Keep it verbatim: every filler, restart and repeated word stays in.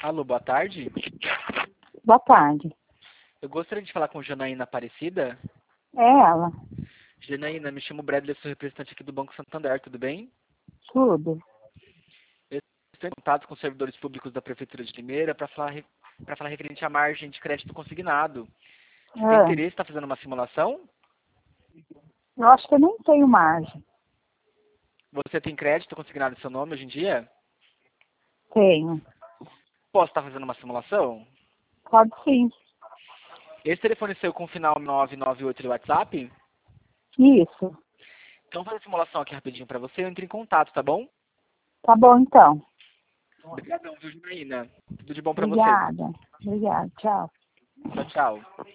Alô, boa tarde. Boa tarde. Eu gostaria de falar com Janaína Aparecida. É ela. Janaína, me chamo Bradley, sou representante aqui do Banco Santander, tudo bem? Tudo. Eu estou em contato com os servidores públicos da Prefeitura de Limeira para falar, para falar referente à margem de crédito consignado. Você tem Ah, interesse em estar fazendo uma simulação? eu acho que eu nem tenho margem. Você tem crédito consignado em seu nome hoje em dia? Tenho. Posso estar fazendo uma simulação? Pode sim. Esse telefone seu com o final nove nove oito do WhatsApp? Isso. Então, vou fazer a simulação aqui rapidinho para você. Eu entro em contato, tá bom? Tá bom, então. Obrigadão, viu, Janaína? Tudo de bom para você. Obrigada. Obrigada. Tchau. Tchau, tchau.